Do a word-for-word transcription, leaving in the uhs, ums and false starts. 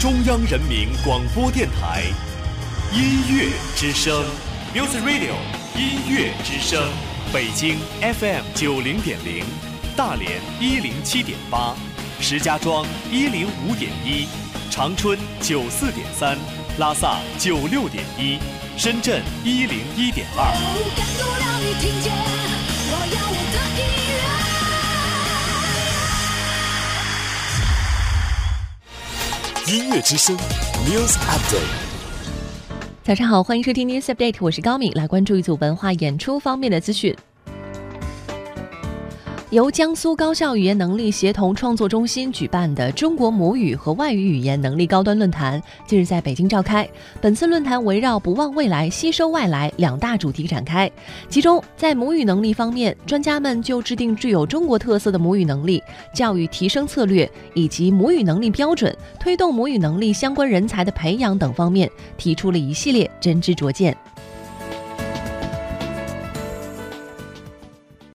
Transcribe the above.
中央人民广播电台音乐之声 Music Radio 音乐之声，北京 F M 九零点零，大连一零七点八，石家庄一零五点一，长春九四点三，拉萨九六点一，深圳一零一点二。感动让你听见，我要我的音乐。音乐之声 News Update。 早上好，欢迎收听 News Update， 我是高敏，来关注一组文化演出方面的资讯。由江苏高校语言能力协同创作中心举办的中国母语和外语语言能力高端论坛近日在北京召开。本次论坛围绕不忘未来、吸收外来两大主题展开，其中在母语能力方面，专家们就制定具有中国特色的母语能力教育提升策略以及母语能力标准，推动母语能力相关人才的培养等方面提出了一系列真知灼见。